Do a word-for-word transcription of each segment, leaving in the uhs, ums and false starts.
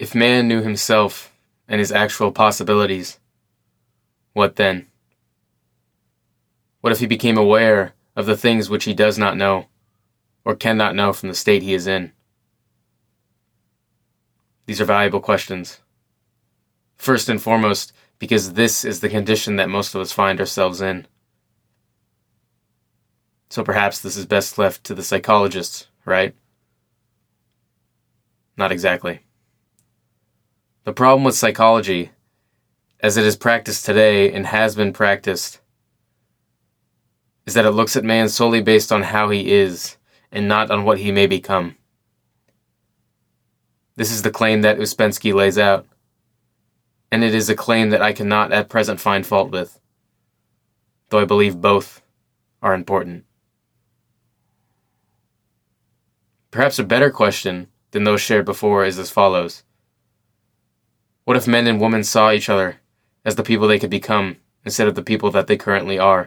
If man knew himself and his actual possibilities, what then? What if he became aware of the things which he does not know, or cannot know from the state he is in? These are valuable questions. First and foremost, because this is the condition that most of us find ourselves in. So perhaps this is best left to the psychologists, right? Not exactly. The problem with psychology, as it is practiced today and has been practiced, is that it looks at man solely based on how he is and not on what he may become. This is the claim that Ouspensky lays out, and it is a claim that I cannot at present find fault with, though I believe both are important. Perhaps a better question than those shared before is as follows. What if men and women saw each other as the people they could become instead of the people that they currently are?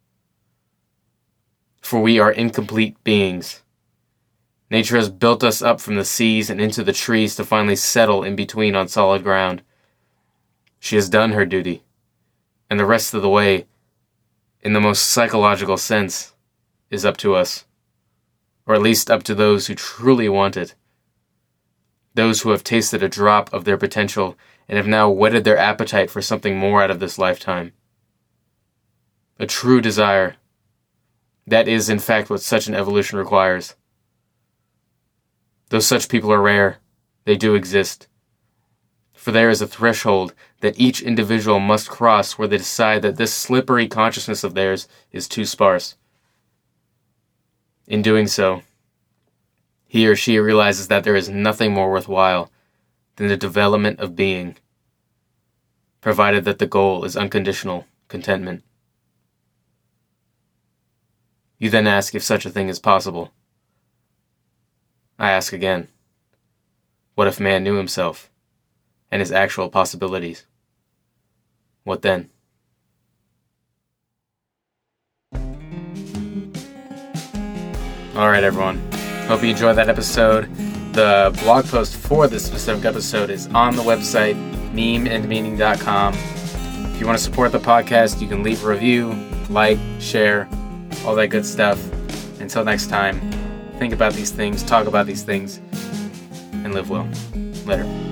For we are incomplete beings. Nature has built us up from the seas and into the trees to finally settle in between on solid ground. She has done her duty, and the rest of the way, in the most psychological sense, is up to us, or at least up to those who truly want it. Those who have tasted a drop of their potential and have now whetted their appetite for something more out of this lifetime. A true desire. That is, in fact, what such an evolution requires. Though such people are rare, they do exist. For there is a threshold that each individual must cross where they decide that this slippery consciousness of theirs is too sparse. In doing so, he or she realizes that there is nothing more worthwhile than the development of being, provided that the goal is unconditional contentment. You then ask if such a thing is possible. I ask again, what if man knew himself and his actual possibilities? What then? Alright everyone, hope you enjoyed that episode. The blog post for this specific episode is on the website, meme and meaning dot com. If you want to support the podcast, you can leave a review, like, share, all that good stuff. Until next time, think about these things, talk about these things, and live well. Later.